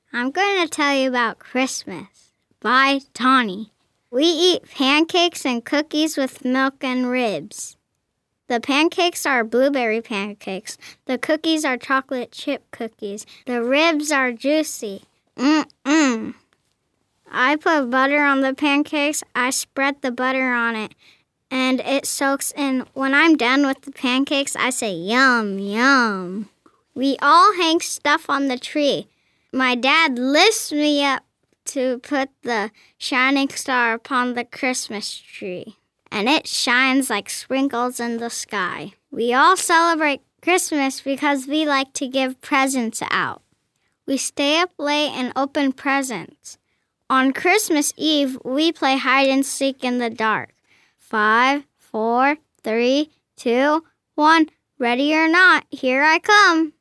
I'm going to tell you about Christmas by Tawny. We eat pancakes and cookies with milk and ribs. The pancakes are blueberry pancakes. The cookies are chocolate chip cookies. The ribs are juicy. I put butter on the pancakes. I spread the butter on it, and it soaks in. When I'm done with the pancakes, I say, yum, yum. We all hang stuff on the tree. My dad lifts me up to put the shining star upon the Christmas tree, and it shines like sprinkles in the sky. We all celebrate Christmas because we like to give presents out. We stay up late and open presents. On Christmas Eve, we play hide and seek in the dark. 5, 4, 3, 2, 1. Ready or not, here I come.